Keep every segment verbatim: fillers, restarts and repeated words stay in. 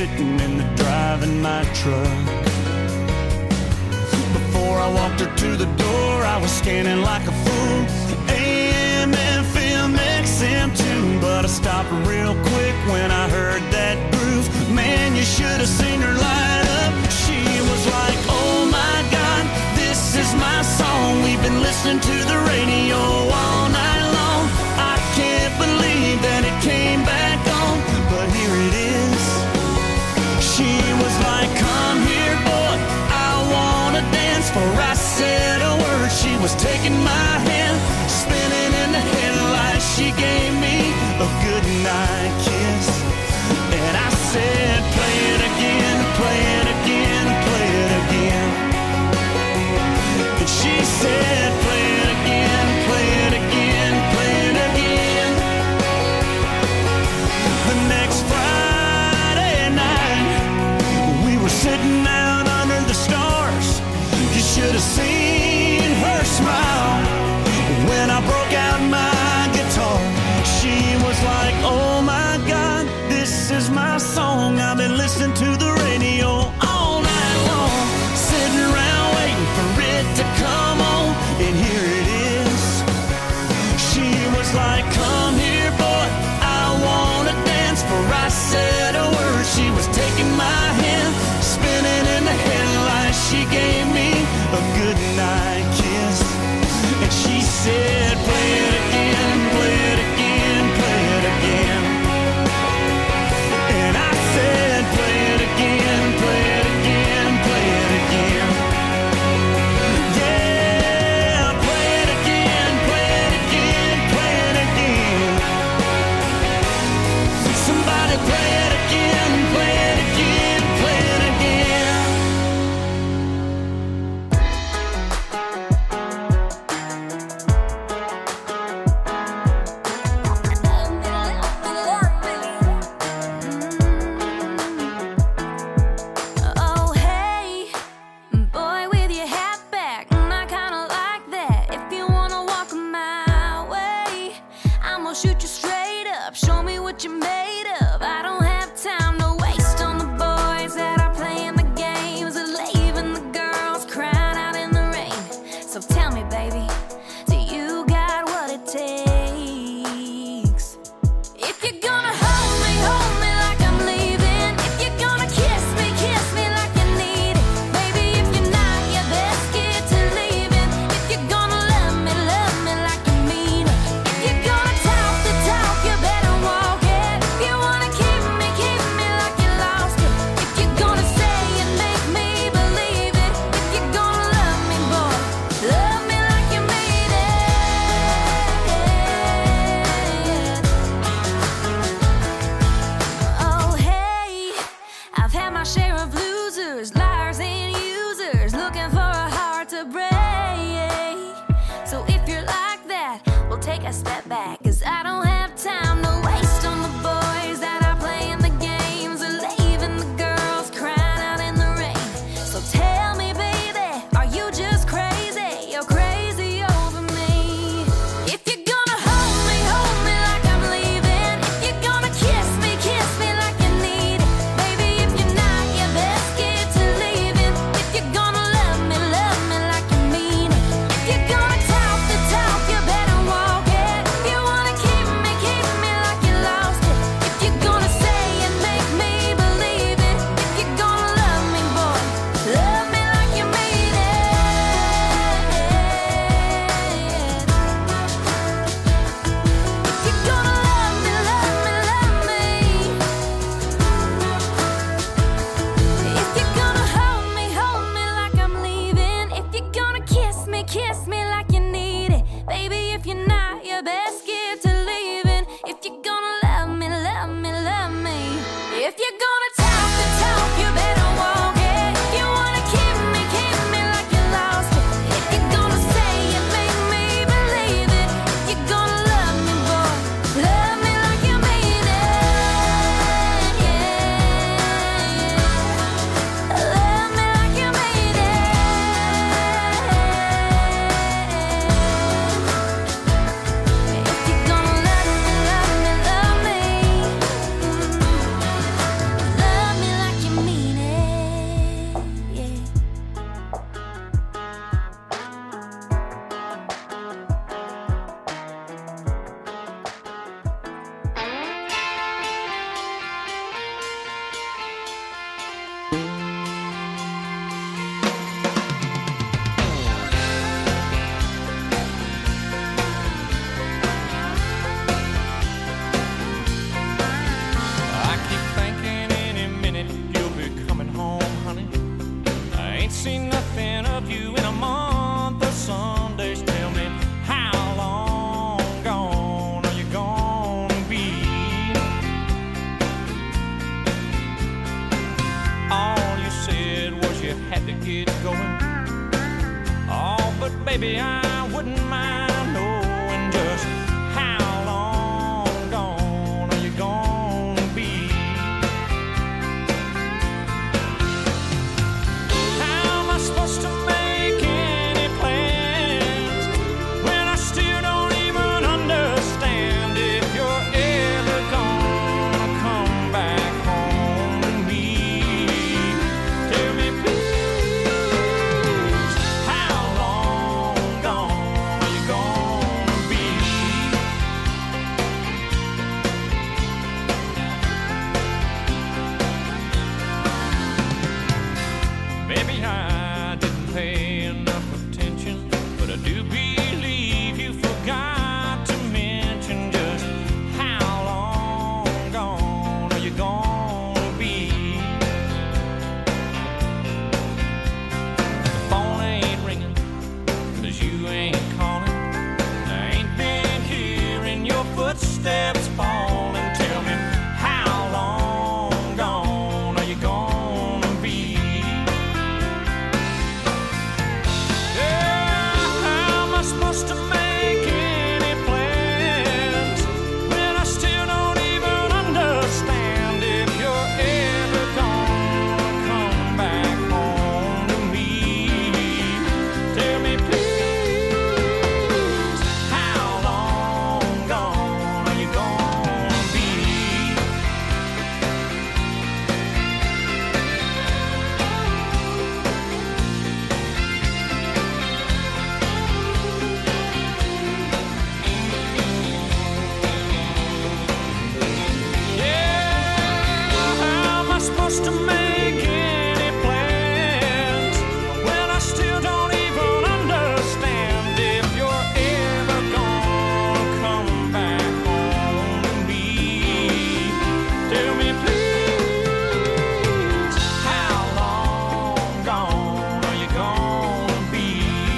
sitting in the driving my truck. Before I walked her to the door, I was scanning like a fool. A M, F M, X M too. But I stopped real quick when I heard that groove. Man, you should have seen her light up. She was like, oh my God, this is my song. We've been listening to the radio all night long. I can't believe that it came back on, but here it is. She was like, come here, boy, I wanna dance. For I said a word, she was taking my hand, spinning in the headlights. She gave me a goodnight kiss, and I said, play it again, play it again, play it again. And she said, play it again, play it again, play it again. The next Friday night, we were sitting out under the stars. You should have seen her smile when I broke out my guitar. She was like, oh my God, this is my song. I've been listening to the radio all night long, sitting around waiting for it to come on, and here it is. She was like, come here, boy, I wanna dance. For I said a word, she was taking my hand, spinning in the headlights. She gave me a goodnight kiss, and she said, play it again, play it again, play it again. And I said, play it again, play it again, play it again. Yeah, play it again, play it again, play it again. Somebody play it again, play it again, play it again. Oh hey, boy with your hat back, I kinda like that. If you wanna walk my way, I'ma shoot you straight up, show me what you're made of. I don't have time to waste on the boys that are playing the games and leaving the girls crying out in the rain. So tell me, baby, do you got what it takes? If you're gonna hold me, hold me like I'm leaving. If you're gonna kiss me, kiss me like you need it. Baby, if you're not, you're best scared to leaving. If you're gonna love me, love me like you mean it. If you're gonna talk the talk, you better walk it. If you wanna keep me, keep me like you lost it. If you're gonna say it, make me believe it. If you're gonna love me, boy, love me like you mean it. Oh hey, I've had my share of losers, liars and users, looking for a heart to break. So if you're like that, we'll take a step back, 'cause I don't have time to waste on the boys that are playing the games and leaving the girls crying out in the rain. So tell me, baby, are you just crazy? You're crazy over me. If you're gonna hold me, hold me like I'm leaving. If you're gonna kiss me, kiss me like you need it. Baby, if you're not, you're best scared to leaving. If you're gonna love me, love me like you mean it. If you're gonna talk the talk, you better walk it. If you wanna keep me, Seen nothing of you in a month of Sundays. Tell me, how long gone are you gonna be? All you said was you had to get going. Oh, but baby, I wouldn't mind knowing just how long gone are you gonna be? Supposed to make any plans when I still don't even understand if you're ever gonna come back home to me. Tell me please, how long gone are you gonna be? Baby, I pay enough attention, but I do believe you forgot to mention just how long gone are you gonna be? The phone ain't ringing, 'cause you ain't calling. I ain't been hearing your footsteps falling. Tell me, how long gone are you gonna be? Supposed to make any plans when I still don't even understand if you're ever gonna come back home to me. Tell me please, how long gone are you gonna be? Supposed to make any plans when I still don't even understand if you're ever gonna come back home to me. Tell me please, how long gone are you gonna be?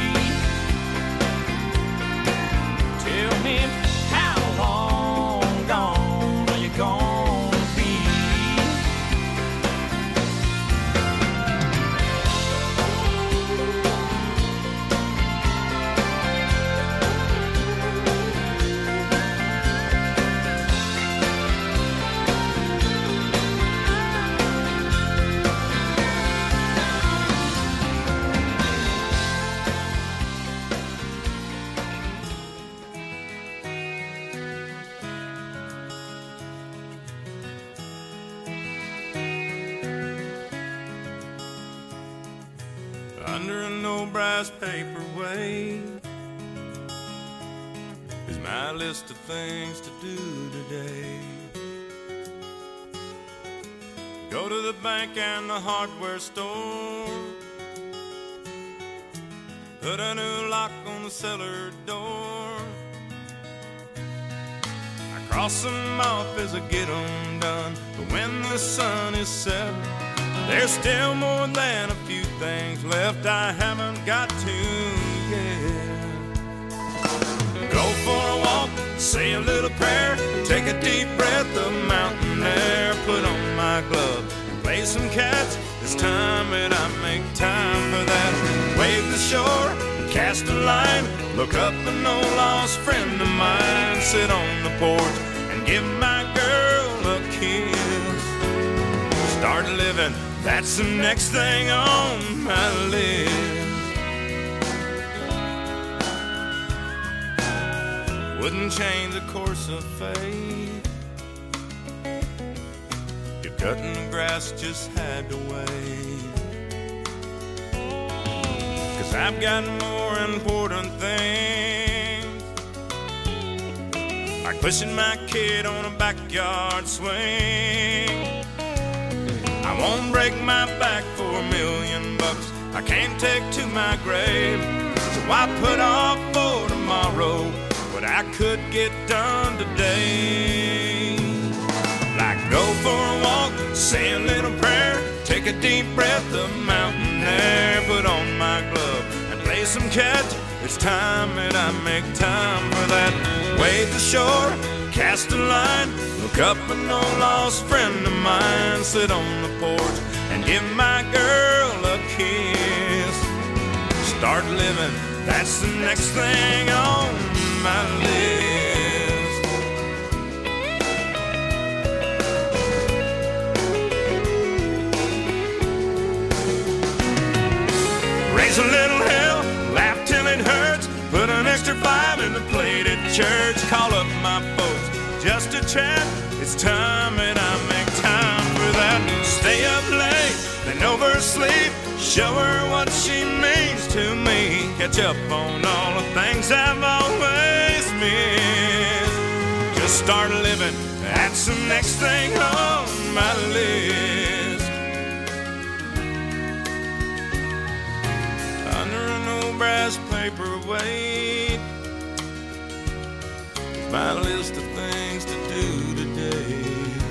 Tell me, how long gone are you gonna be? Under an old brass paperweight is my list of things to do today. Go to the bank and the hardware store, put a new lock on the cellar door. I cross them off as I get them done, but when the sun is set, there's still more than a few things left I haven't got to yet. Go for a walk, say a little prayer, take a deep breath of mountain air, put on my glove, play some cats. It's time that I make time for that. Wave the shore, cast a line, look up an old lost friend of mine, sit on the porch and give my girl a kiss. Start living, that's the next thing on my list. Wouldn't change the course of fate, if cutting the grass just had to wait. 'Cause I've got more important things, like pushing my kid on a backyard swing. I won't break my back for a million bucks I can't take to my grave. So I put off for tomorrow what I could get done today. Like go for a walk, say a little prayer, take a deep breath of mountain air, put on my glove and play some catch. It's time that I make time for that. Wade the shore, cast a line, look up an old lost friend of mine, sit on the porch and give my girl a kiss. Start living, that's the next thing on my list. Raise a little hell, laugh till it hurts, put an extra five in the plate at church, call up my folks just to chat. It's time that I make time for that. Stay up late, then oversleep, show her what she means to me, catch up on all the things I've always missed. Just start living, that's the next thing on my list. Under an old brass paperweight, my list of things to do today.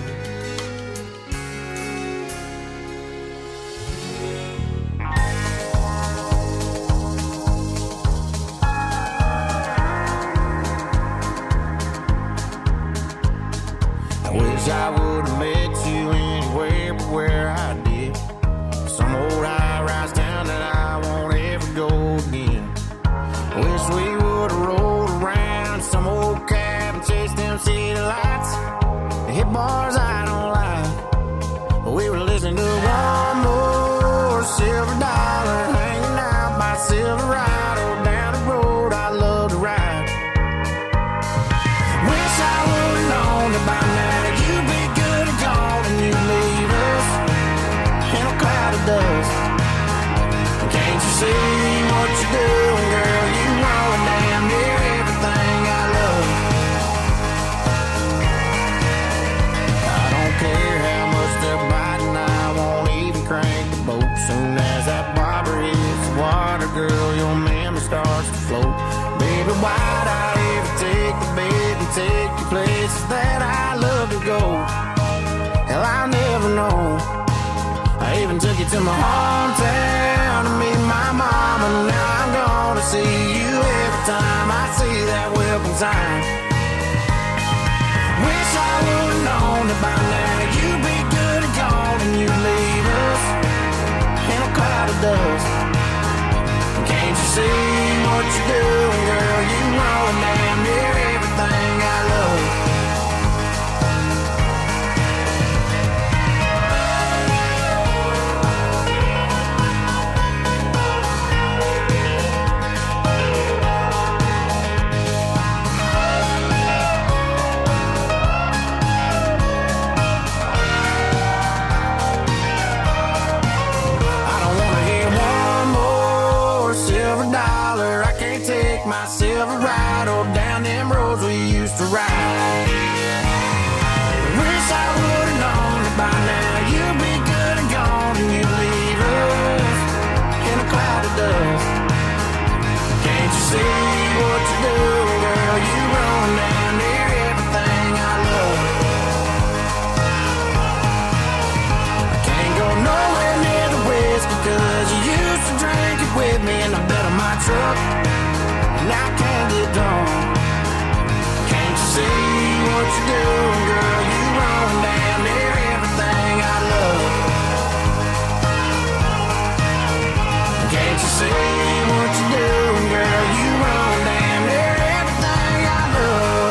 I wish I would have met you anywhere but where I did. Some old high-rise town that I won't ever go again. Wish we would have rolled around some old cab and chased them city lights. The hit bars I don't like, but we were listening to one more Silver Dollar, hanging out by Silverado, down the road I love to ride. Wish I would have known that by now you'd be good and gone and you'd leave us in a cloud of dust. Can't you see what you're doing, girl? You ruin damn near everything I love. I don't care how much they're biting, I won't even crank the boat. Soon as that bobber hits the water, girl, your memory starts to float. Baby, why'd I ever take the bait and take you places that I love to go? Hell, I'll never know. I even took you to my hometown to meet my mom, and now I'm gonna see you every time I see that welcome sign. Wish I would've known that by now you'd be good and gone and you'd leave us in a cloud of dust. Can't you see what you're doing, girl? You ruin damn near everything I love. My Silverado down them roads we used to ride. Wish I would've known that by now you'd be good and gone and you'd leave us in a cloud of dust. Can't you see what you're doing, girl? You run down near everything I love. I can't go nowhere near the whiskey cause you used to drink it with me in the bed of my truck. And I can't get drunk. Can't you see what you're doing, girl? You run down near everything I love. Can't you see what you're doing, girl? You run down near everything I love.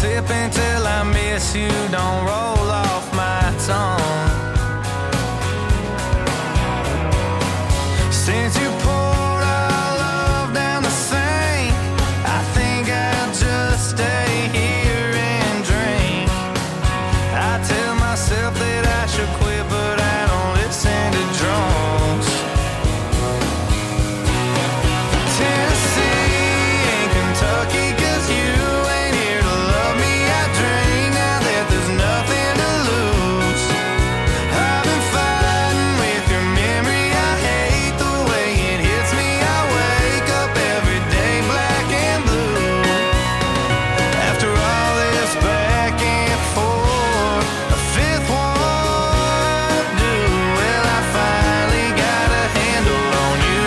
sipping till I miss you, don't roll off my tongue. Since you poured our love down the sink, I think I'll just stay here and drink. I tell myself that I should quit, but I don't listen to drunks. Tennessee and Kentucky, 'cause you ain't here to love me. I drink now that there's nothing to lose. I've been fighting with your memory. I hate the way it hits me. I wake up every day black and blue. After all this back and forth, a fifth one do. Well, I finally got a handle on you.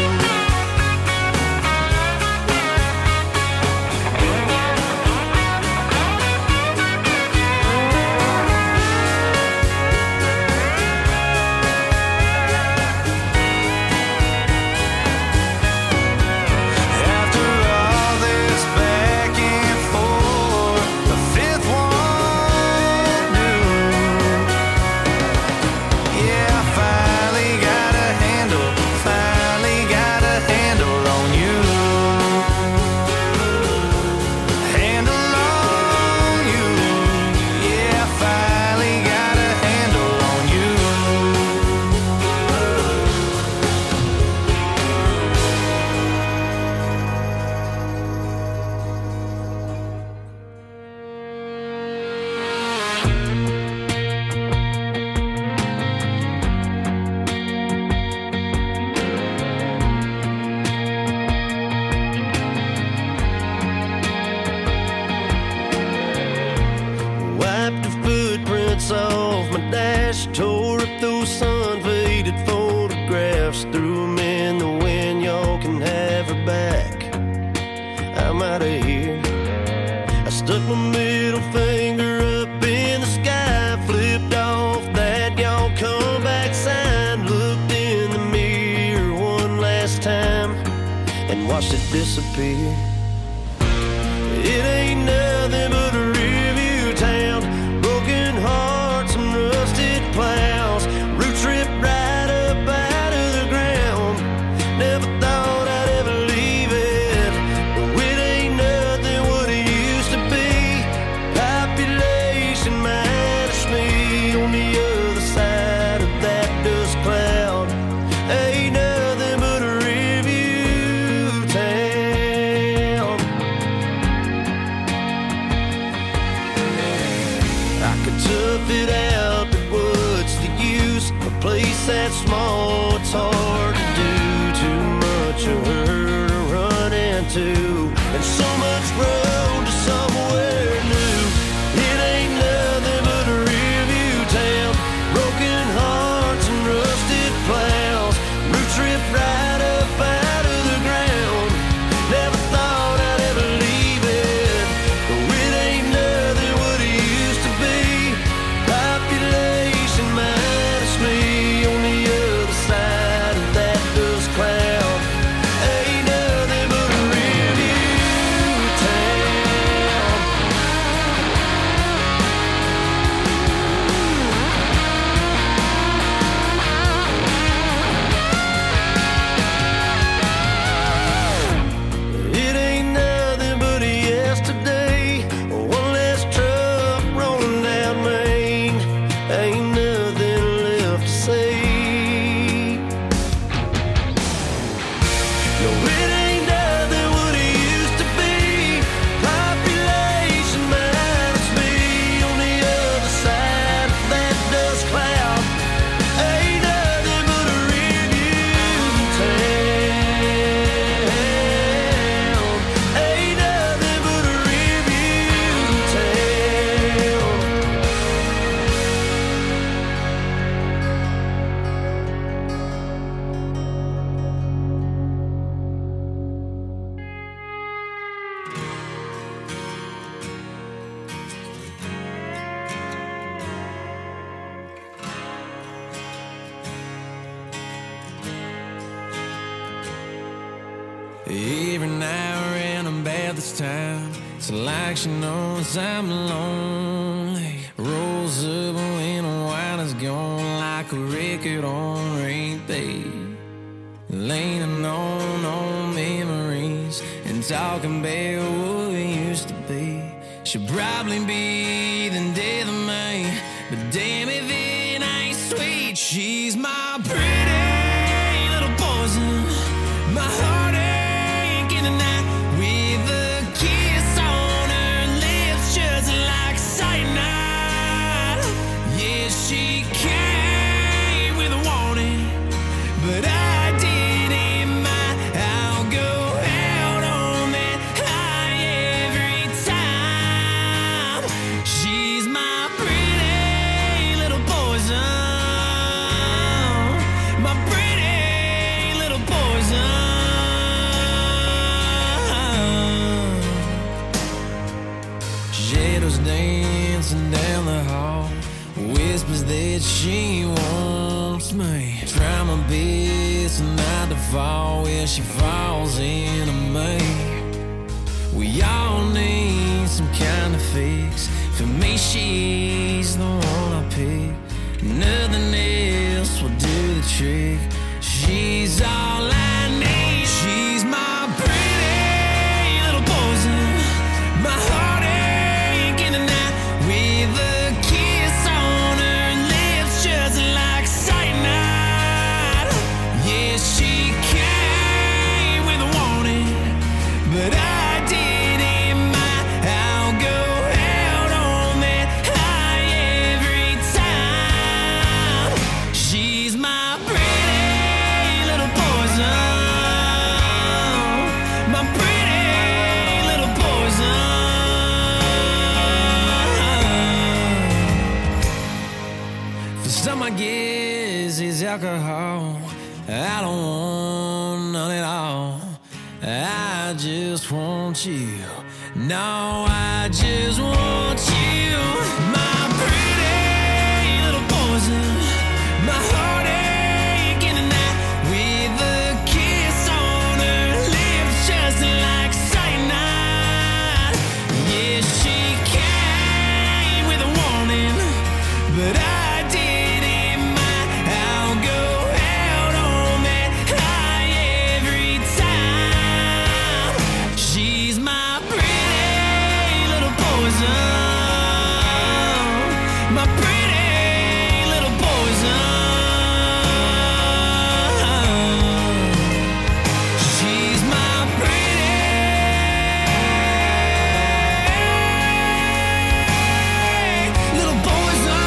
After all this back and forth, a fifth one do. Yeah, I finally got a handle, finally got a handle on you. Handle on you. Yeah, I finally got a handle on you. Wiped the footprints off my dash, tore up those sun-faded photographs, threw them in the wind. Y'all can have her back. I'm out of here. I stuck my middle finger up in the sky, flipped off that y'all come back sign, looked in the mirror one last time, and watched it disappear. It ain't nothing but a review town, broken hearts and rusted plows, roots ripped right up out of the ground. Never thought I'd ever leave it, but it ain't nothing what it used to be. Population minus me on the other side of that dust cloud. Ain't nothing but a review town. I could tough it out, but what's the use? A place that small, it's hard to do. Too much of her to run into, and so much road to somewhere new. It ain't nothing but a review town, broken hearts and rusted plows, roots ripped right up out of the ground. Never thought I'd ever leave it, but it ain't nothing what it used to be. Population minus me on the other side of that dust cloud. Ain't nothing but a review town. It ain't nothing but a yesterday, one less truck rolling down Main. Ain't nothing left to say. No, it ain't nothing what it used to be. Population minus me on the other side of that dust cloud. Ain't nothing but a review town. Ain't nothing but a review town. Every now and then I'm bad this time. It's like she knows I'm lonely. Rolls up when the wine is gone, like a record on repeat. Leaning on old memories and talking about what we used to be. She'll probably be the death of me, but damn if it ain't sweet. She's my pretty little poison, my heartache in the night, with a kiss on her lips just like cyanide. Yeah, she came with a warning, but I didn't mind. I'll go out on that high every time. She's my pretty little poison, my pretty little poison. Shadows dancing down the hall, whispers that she wants me. Try my best not to fall where she falls into me. We all need some kind of fix. For me, she's the one I pick. Nothing else will do the trick. She's all I need. She's my pretty little poison, my heartache in the night, with a kiss on her lips just like cyanide. Yeah, she came with a warning, but I didn't mind. I'll go out on that high every time. She's my pretty little poison, my pretty little poison. For some, I guess it's alcohol. I don't want none at all. I just want you. No, I just want you. My pretty little poison, my heartache in the night, with a kiss on her lips just like cyanide. Yeah, she came with a warning, but I didn't mind. I'll go out on that high every time. She's my pretty little poison, my pretty little poison. She's my pretty little poison.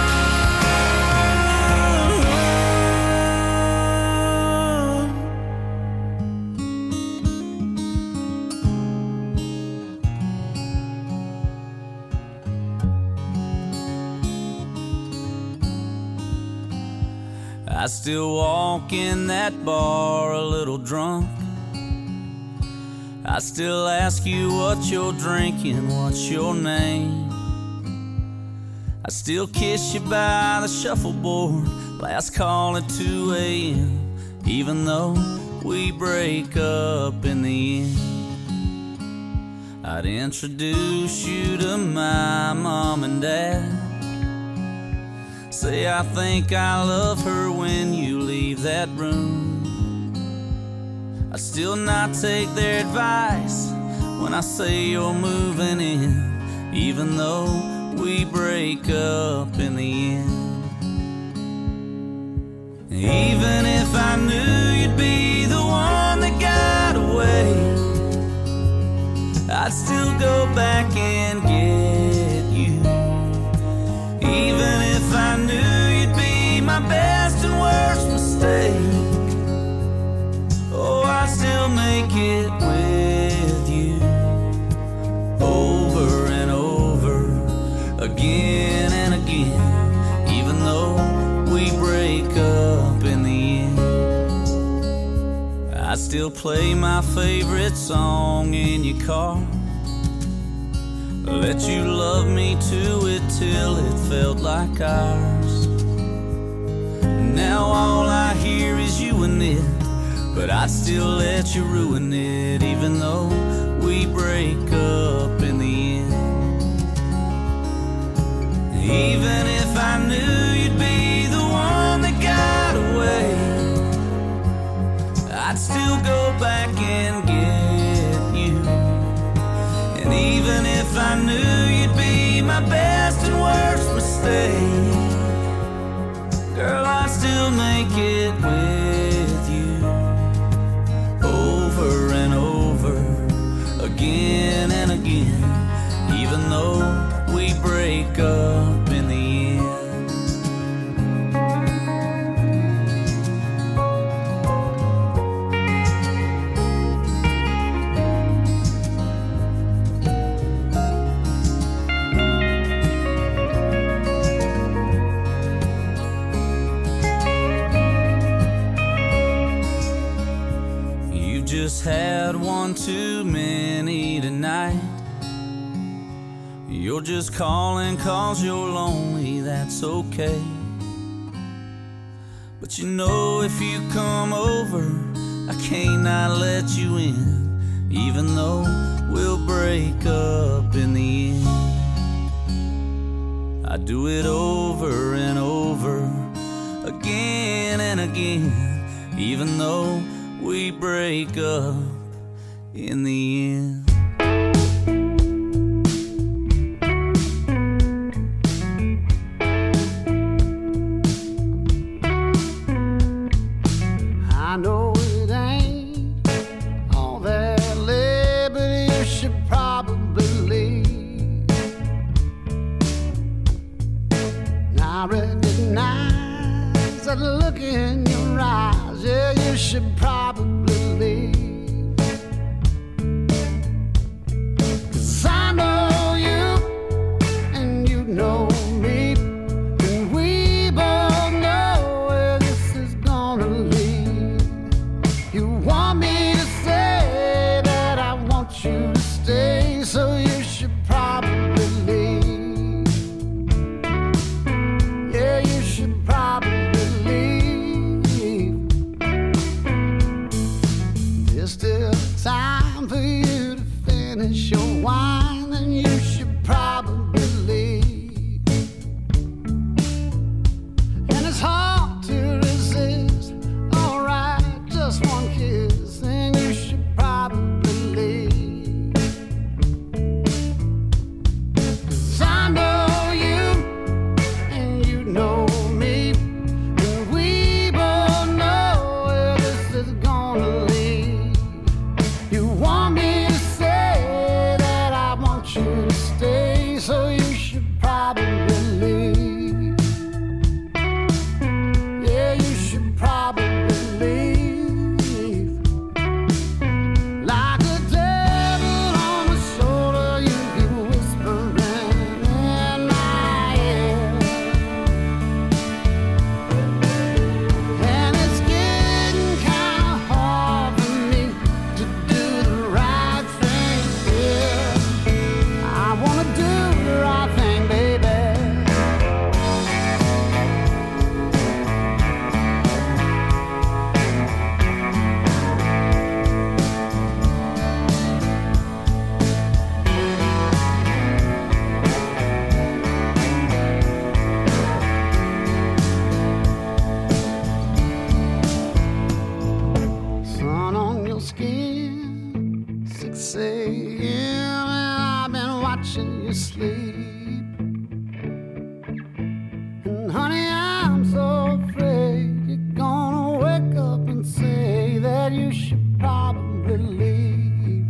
I still walk in that bar a little drunk. I still ask you what you're drinking, what's your name. I still kiss you by the shuffleboard, last call at two a.m. Even though we break up in the end, I'd introduce you to my mom and dad. Say I think I love her when you leave that room. I'd still not take their advice when I say you're moving in, even though we break up in the end. Even if I knew you'd be the one that got away, I'd still go back and get you. Even if I knew you'd be my best and worst mistake, oh, I'd still make it with you. Over and over, again and again, even though we break up in the end. I still play my favorite song in your car, let you love me to it till it felt like ours. Now all I hear is you and it, but I'd still let you ruin it, even though we break up in even if I knew you'd be my best and worst mistake. Girl, I still make it with you, over and over, again and again, even though we break up in the end. Just had one too many tonight. You're just calling cause you're lonely, that's okay. But you know if you come over, I can't not let you in, even though we'll break up in the end. I do it over and over, again and again, even though we break up in the end. I know it ain't all that lit, but you should probably leave. I recognize that look in your eyes, yeah, you should probably leave. 'Cause I know you and you know me, and we both know where this is gonna lead. You want me to say that I want you to stay, so you should probably leave. Yeah, you should probably leave. There's still time for you to finish your wine, and you should probably leave. And it's hard to resist. Alright, just one kiss, and you should probably leave. 'Cause I know you and you know me, and we both know where this is gonna lead. You want me to say that I want you to stay, so you should probably leave. Yeah, you should probably leave. Like a devil on my shoulder, you keep whispering in my ear. And it's getting kinda hard for me to do the right thing here. I wanna do the right thing, baby. Sun on your skin, six a.m. and I've been watching you sleep. And honey, I'm so afraid you're gonna wake up and say that you should probably leave.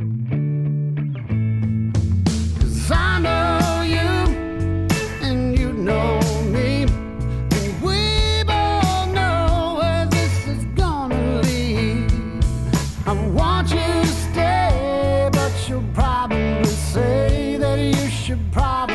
'Cause I know you and you know me, and we both know where this is gonna lead. I want you to stay, but you'll probably say that you should probably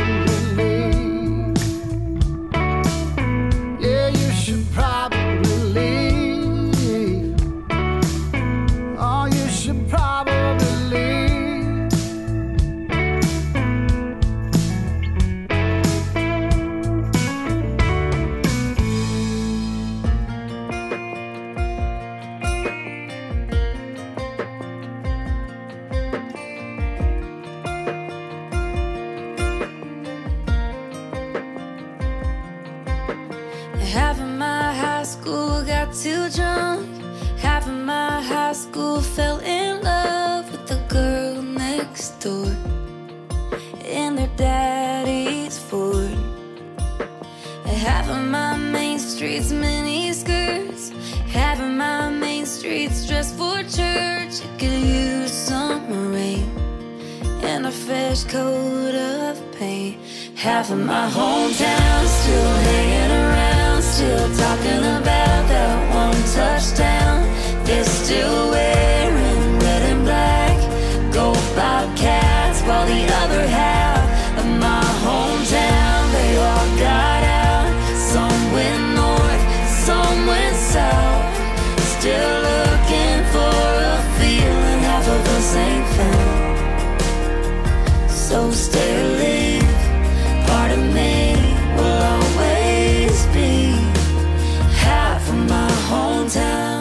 coat of paint. Half of my hometown still hanging around, still talking about that one touchdown. They're still wearing red and black, go Bobcats, while the other half of my hometown, they all got out. Some went north, some went south, still looking for a feeling half of us ain't found. So stay or leave, part of me will always be half of my hometown.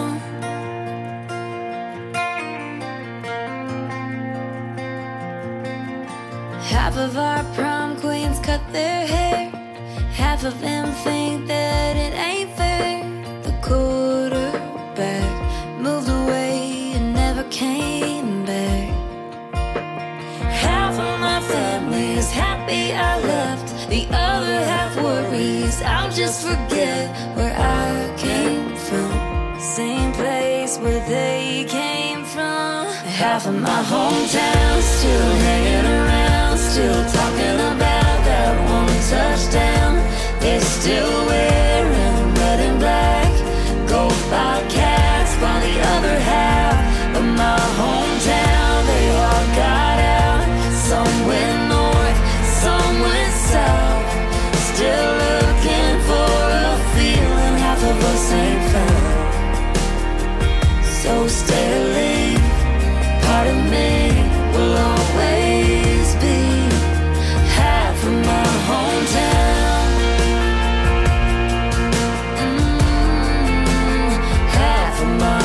Half of our prom queens cut their hair, half of them think that it ain't fair. The quarterback moved away and never came back. Half of my family is happy I left, the other half worries I'll just forget where I came from, same place where they came from. Half of my hometown still hanging around, still talking about that one touchdown. They're still wearing red and black, go Bobcats, while the other half of my hometown, they all got out. Some went north, some went south, still looking for a feeling half of us ain't found. So stay or leave, part of me will always be half of my hometown. Mm, half of my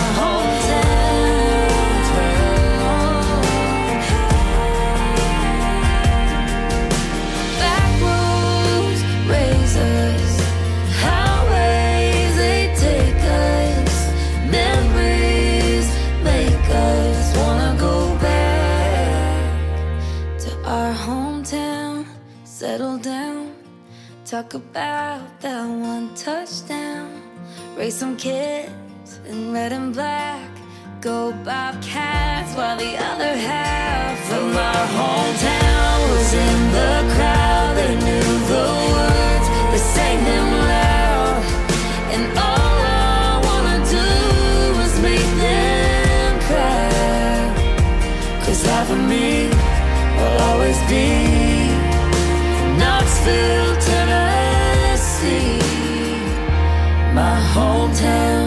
settle down, talk about that one touchdown, raise some kids in red and black, go Bobcats, while the other half of my hometown was in the crowd. They knew the words, they sang them loud, and all I wanna do was make them cry, 'cause half of me will always be Knoxville, Tennessee, my hometown.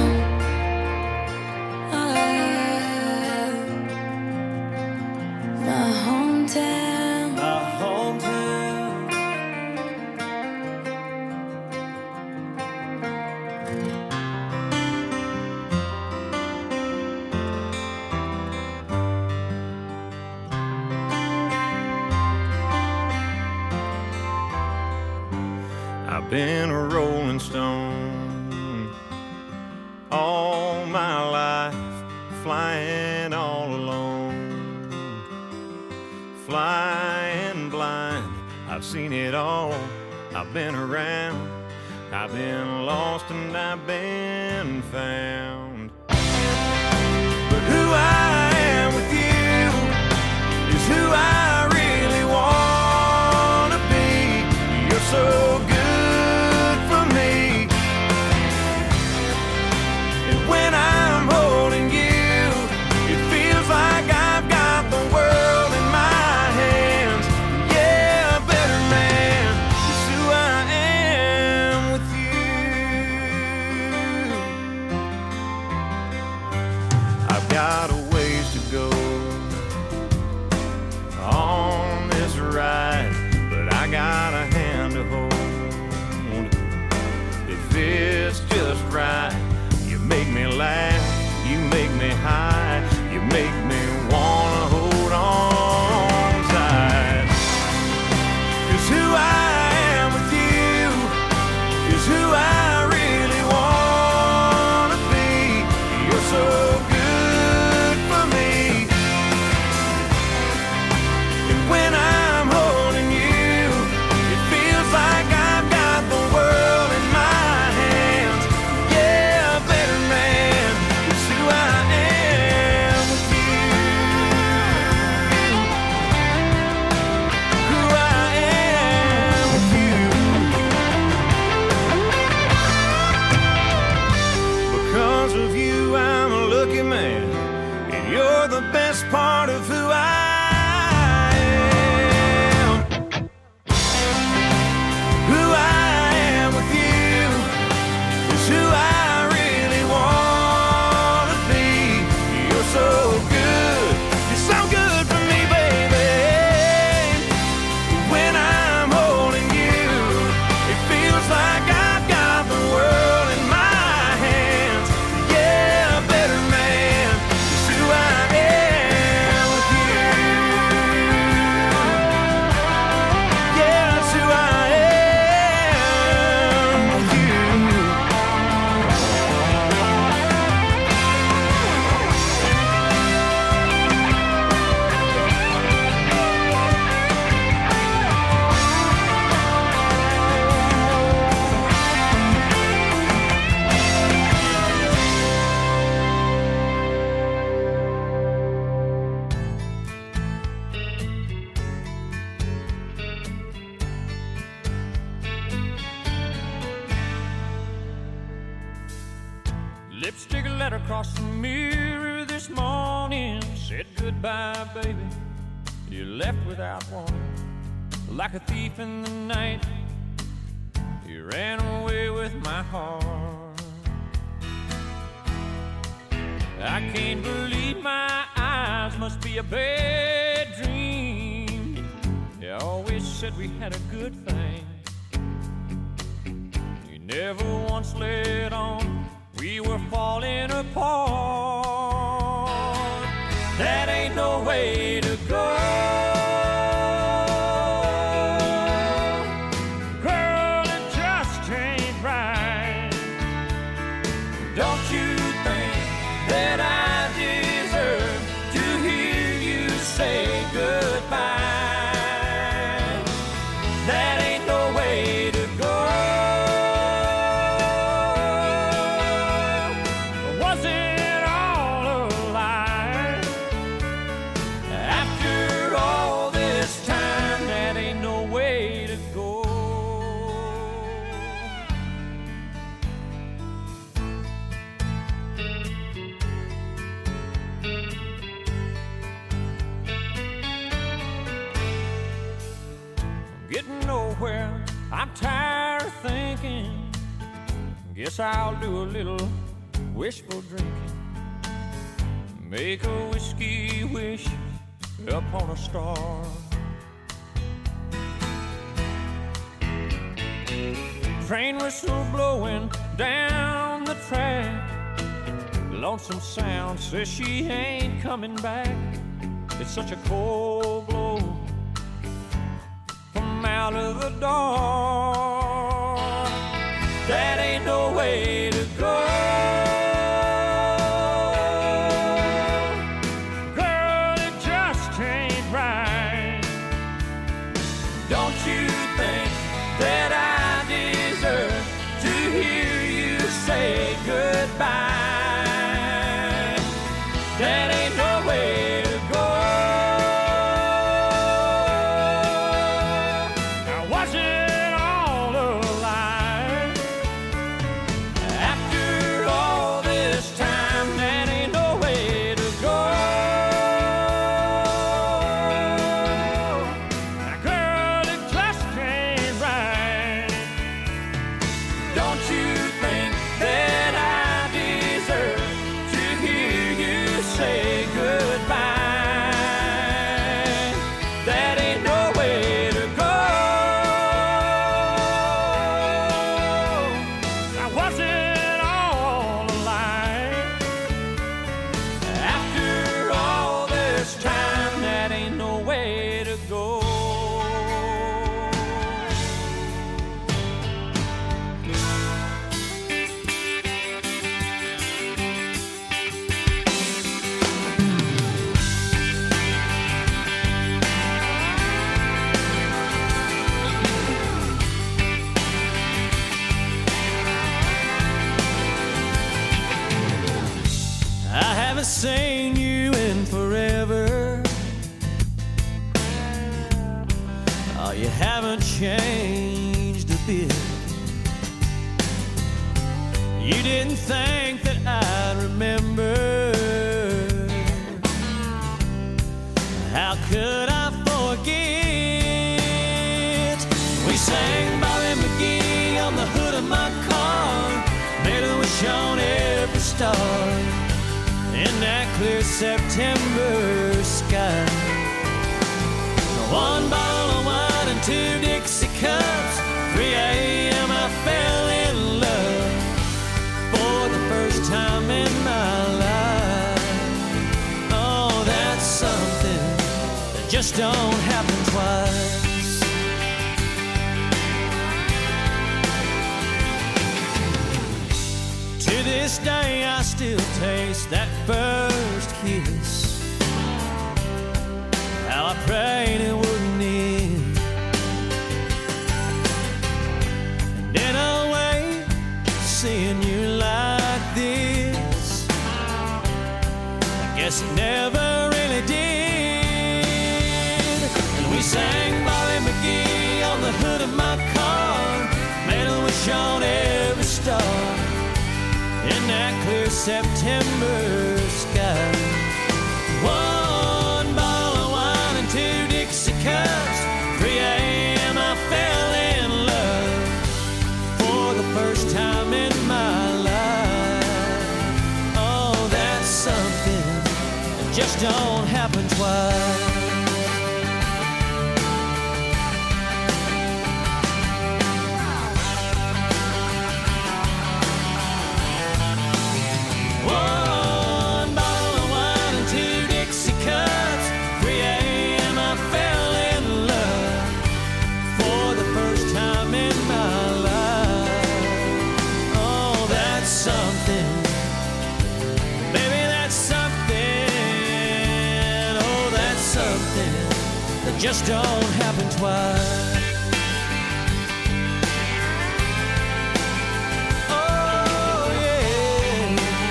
Ah, my hometown. My hometown. I've been a rolling stone all my life, flying all alone, flying blind. I've seen it all, I've been around, I've been lost and I've been found. But who I am with you is who I really want to be. You're so good for me, and when I'm holding you, it feels like I've got the world in my hands. Yeah, a better man is who I am with you. across the mirror this morning, said goodbye, baby. You left without warning, like a thief in the night. You ran away with my heart. I can't believe my eyes, must be a bad dream. You always said we had a good thing. You never once let on we were falling apart. That ain't no way to go. Girl, it just ain't right. Don't you think that I deserve to hear you say goodbye? That ain't no way to go. Was it all a lie? After all this time, that ain't no way to go. I'm getting nowhere, I'm tired of thinking. Guess I'll do a little wishful drinking. Make a whiskey wish upon a star. Train whistle blowing down the track. Lonesome sound says she ain't coming back. It's such a cold blow from out of the dark. That ain't no way to go. Girl, it just ain't right. Don't you think that I deserve to hear you say goodbye? That ain't no way to go. Now was it all a lie? After all this time, that ain't no way to go. Now, girl, it just ain't right. Don't you think that I deserve to hear you say goodbye? That ain't no way to go. Now was it all a lie? After all this time, that ain't no way to go. I haven't seen you in forever. Oh, you haven't changed a bit. You didn't think that I'd remember. How could I forget? We sang Bobby McGee on the hood of my car, made a wish on every star in that clear September sky. One bottle of wine and two Dixie cups. three a.m. I fell in love for the first time in my life. Oh, that's something that just don't happen twice. To this day I still taste that first kiss. How I prayed it wouldn't end. And in a way, seeing you like this, I guess it never really did. And we sang Bobby McGee on the hood of my car, made a wish on every star in that clear September sky. One bottle of wine and two Dixie cups. three a.m. I fell in love for the first time in my life. Oh, that's something that just don't happen twice. Just don't happen twice. Oh yeah.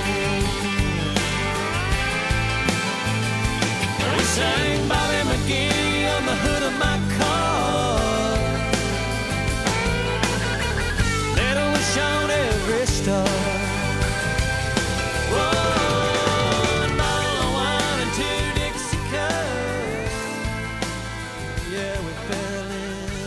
We sang Bobby McGee on the hood of my car. Little wish on every star. One bottle of wine and two Dixie cups. Yeah, we fell in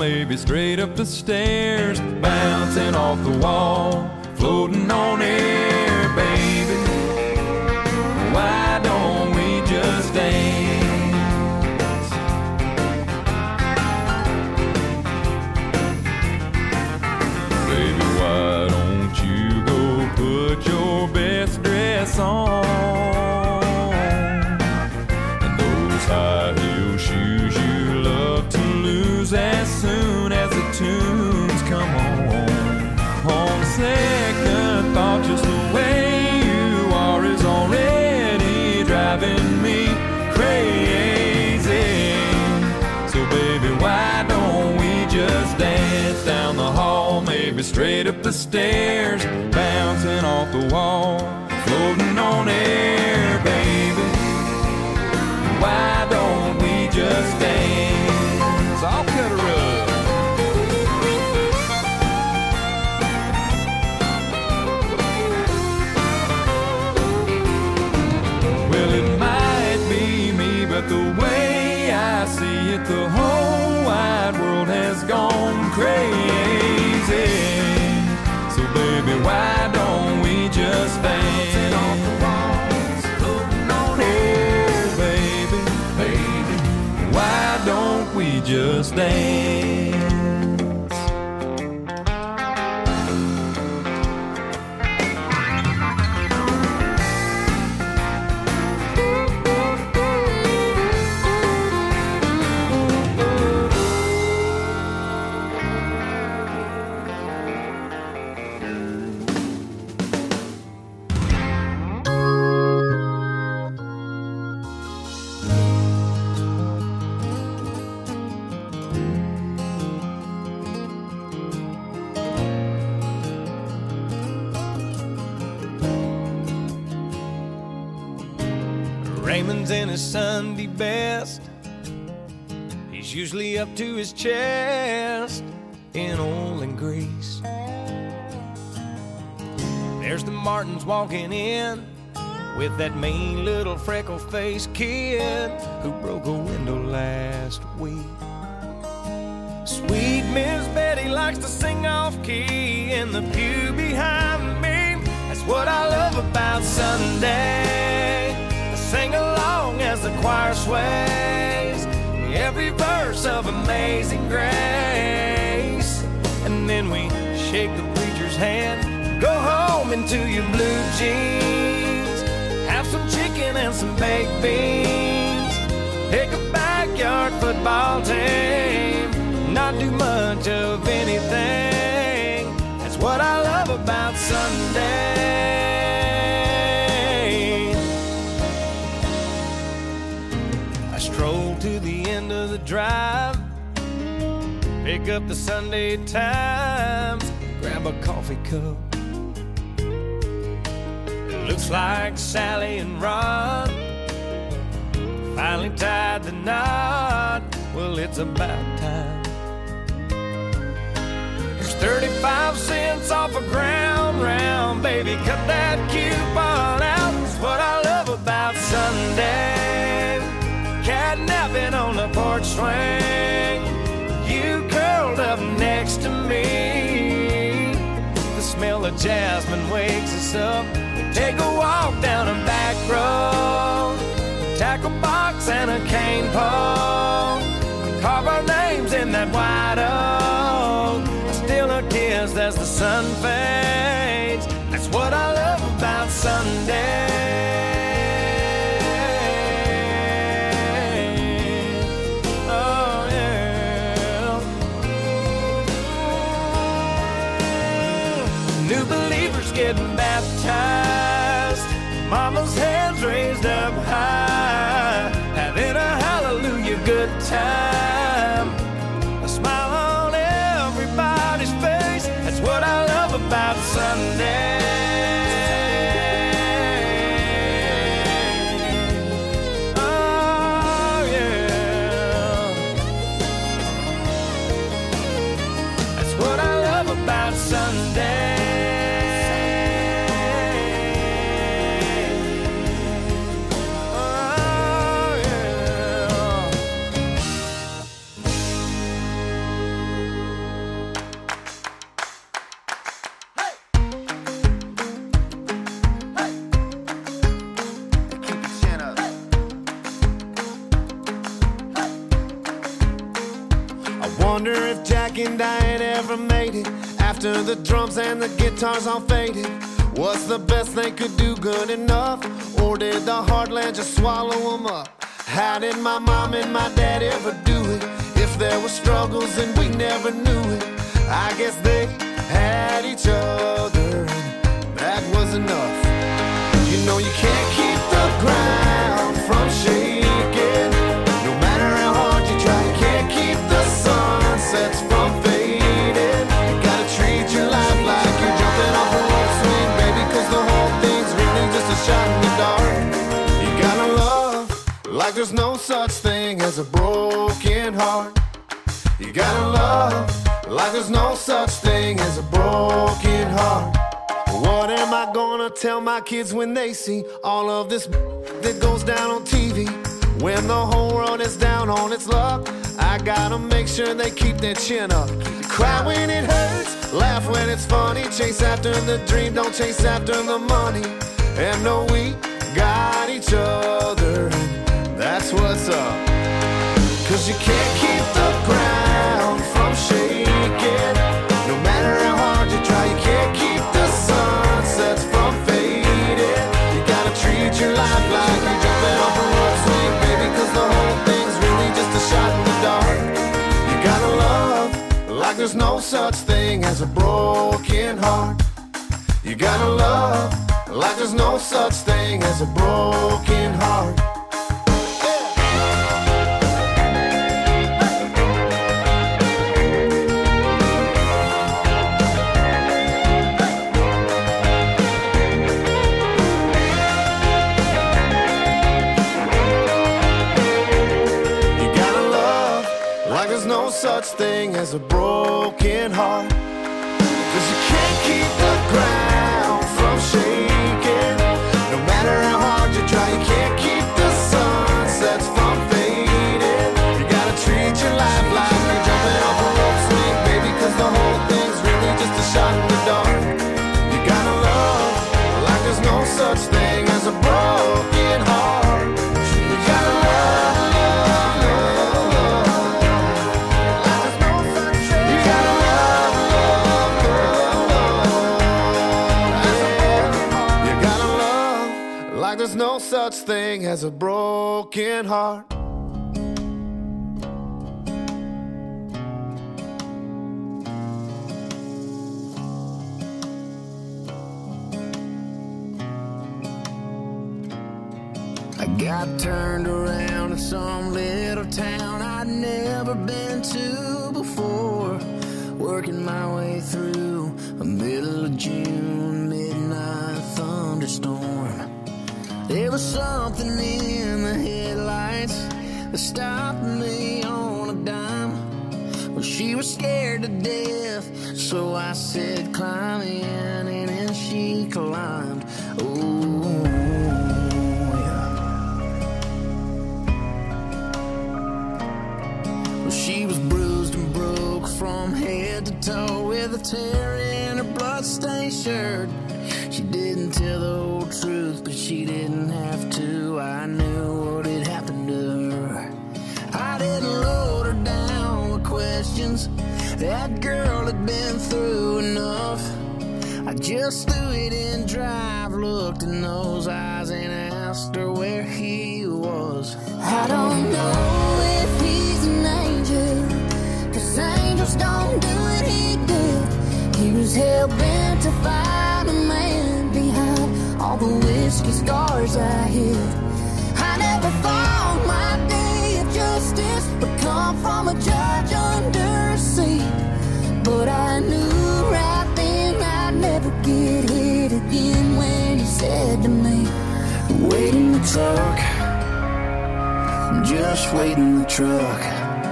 baby, straight up the stairs, bouncing off the wall, floating on air, baby. Why don't we just dance? Baby, why don't you go put your best dress on? And those high heel shoes you love to lose as soon as the tunes come on. On second thought, just the way you are is already driving me crazy. So baby, why don't we just dance down the hall, maybe straight up the stairs, bouncing off the wall, floating on air, baby. Why don't we just dance? I'll cut a rug. Well, it might be me, but the way I see it, the whole wide world has gone crazy. So baby, why don't we just dance? Off the walls, floating on air, baby, baby. Why don't we just dance? Raymond's in his Sunday best. He's usually up to his chest in oil and grease. There's the Martins walking in with that mean little freckle-faced kid who broke a window last week. Sweet Miss Betty likes to sing off-key in the pew behind me. That's what I love about Sunday. I sing along as the choir sways every verse of Amazing Grace. And then we shake the preacher's hand, go home into your blue jeans, have some chicken and some baked beans, pick a backyard football team, not do much of anything. That's what I love about Sunday. I stroll to the end of the drive, pick up the Sunday Times, grab a coffee cup. It looks like Sally and Ron finally tied the knot. Well, it's about time. There's thirty-five cents off a ground round, baby, cut that coupon out. That's what I love about Sunday. Catnapping on the porch swing, you curled up next to me. The smell of jasmine wakes us up. We take a walk down a back road, tackle box and a cane pole, carve our names in that white oak. I steal a kiss as the sun fades. That's what I love about Sunday. Oh yeah. New believers getting baptized, mama's hands raised up high, having a hallelujah good time. A smile on everybody's face. That's what I love about Sunday. Oh yeah. That's what I love about Sunday. Wonder if Jack and Diane ever made it after the drums and the guitars all faded. Was the best they could do good enough, or did the heartland just swallow them up? How did my mom and my dad ever do it? If there were struggles and we never knew it, I guess they had each other, and that was enough. You know you can't keep the ground from shaking. No matter how hard you try, you can't keep the sunsets from fading. You gotta treat your life like you're jumping off a rope swing, baby, cause the whole thing's really just a shot in the dark. You gotta love like there's no such thing as a broken heart. You gotta love like there's no such thing as a broken heart. What am I gonna tell my kids when they see all of this that goes down on T V? When the whole world is down on its luck, I gotta make sure they keep their chin up. Cry when it hurts, laugh when it's funny. Chase after the dream, don't chase after the money. And know we got each other, and that's what's up. Cause you can't keep the ground from shaking. No matter how hard you try, you can't keep the sunsets from fading. You gotta treat your life like you're jumping off a rope swing, baby, cause the whole thing's really just a shot in the dark. You gotta love like there's no such thing as a broken heart. You gotta love like there's no such thing as a broken heart. Such thing as a broken heart. Cause you can't keep the ground from shaking. No matter how hard you try, you can't keep the sunsets from fading. You gotta treat your life like you're jumping off a rope swing, baby, cause the whole thing's really just a shot in the dark. You gotta love like there's no such thing as a broken heart. You gotta love. There's no such thing as a broken heart. I got turned around in some little town I'd never been to before, working my way through a middle of June midnight thunderstorm. There was something in the headlights that stopped me on a dime. Well, she was scared to death, so I said, climb in, and then she climbed. Oh, yeah. Well, she was bruised and broke from head to toe, with a tear in her bloodstained shirt. She didn't tell the whole truth, but she didn't have to. I knew what had happened to her. I didn't load her down with questions. That girl had been through enough. I just threw it in drive, looked in those eyes, and asked her where he was. I don't know if he's an angel, cause angels don't do what he did. He was hell-bent to find a man behind all the whiskey scars I hid. I never thought my day of justice would come from a judge under a seat, but I knew right then I'd never get hit again when he said to me, wait in the truck, just wait in the truck.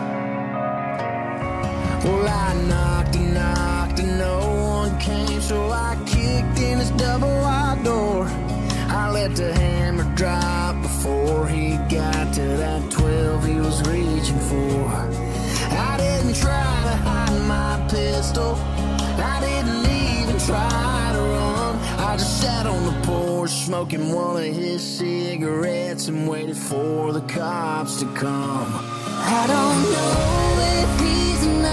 Well, I knocked and knocked and no one came, so I kicked in his double-wide door. I let the hammer drop before he got to that twelve he was reaching for. I didn't try to hide my pistol, I didn't even try to run. I just sat on the porch smoking one of his cigarettes and waited for the cops to come. I don't know if he's an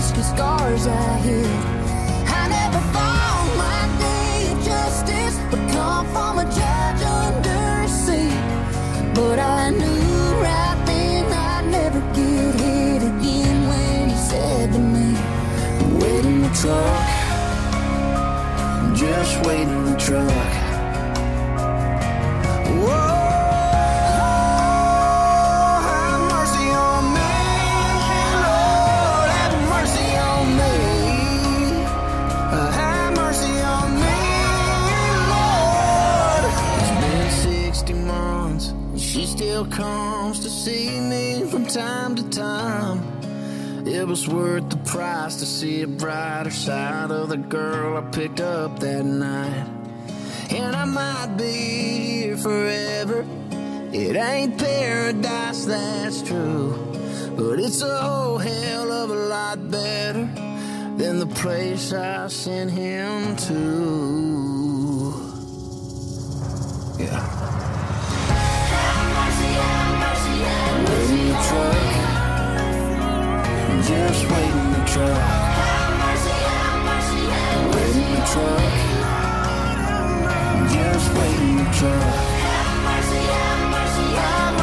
risky scars I hid. I never thought my day of justice would come from a judge under a seat. But I knew right then I'd never get hit again when he said to me, wait in the truck, just wait in the truck. Whoa. Comes to see me from time to time. It was worth the price to see a brighter side of the girl I picked up that night. And I might be here forever. It ain't paradise, that's true, but it's a whole hell of a lot better than the place I sent him to. Yeah. Wait in the truck, just wait in the truck. Wait in the truck.